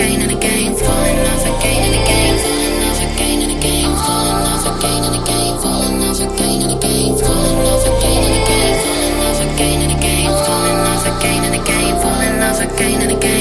again and again, fall in love again and again, fall in love again and again, fall in love again and again, fall in love again and again, fall in love again and again, fall in love again and again, fall in love again and again, fall in love again and again.